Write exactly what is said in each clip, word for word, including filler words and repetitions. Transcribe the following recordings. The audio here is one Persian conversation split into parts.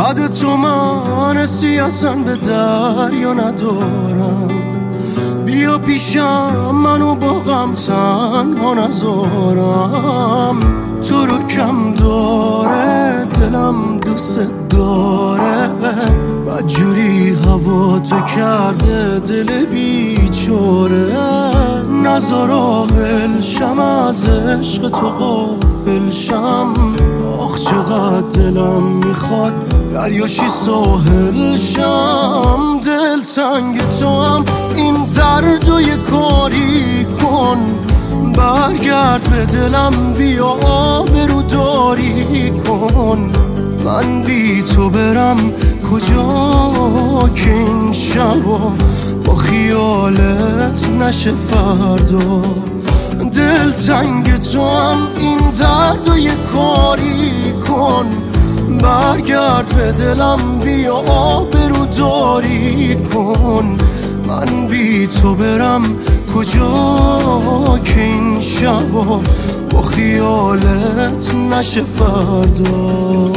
بعد تو من سیاست به دریا ندارم. بیا پیشم منو با غم تنها نذارم. تو رو کم داره دلم دوست داره، بدجوری هوا تو کرده دل بیچاره. نذار آقل شم از عشق تو غافل شم. آخ چقدر دلم میخواد دریاشی ساحل شم. دل تنگ تو هم این دردو یه کاری کن. برگرد به دلم بیا آبرو داری کن. من بی تو برم کجا که این شبا با خیالت نشه فردا. دل تنگ تو هم این دردو یه کاری کن. برگرد به دلم بیا آبرو داری کن. من بی تو برم کجا که این شبا با خیالت نشه فردا.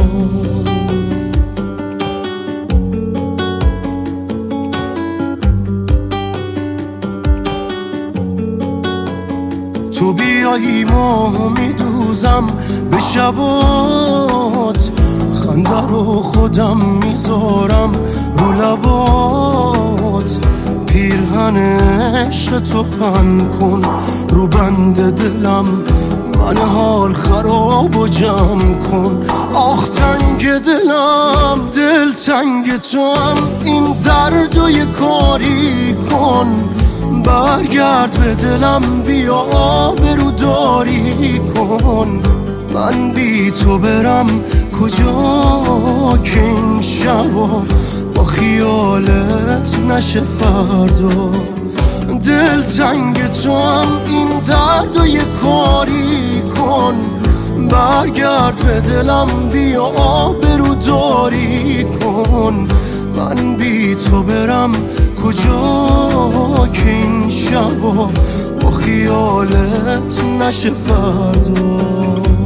تو بیایی ما میدوزم به شبات. خنده رو خودم میذارم رو لبات. پیرهن عشق تو پن کن رو بند دلم. من حال خراب و جمع کن. آخ تنگ دلم دل تنگ تو هم این دردو یه کاری کن. برگرد به دلم بیا آبرو داری کن. من بی تو برم کجا که این شبا با خیالت نشه فردا. دل تنگ تو هم این دردو یه کاری کن. برگرد به دلم بیا آبرو داری کن. من بی تو برم کجا که این شبا با خیالت نشه فردا.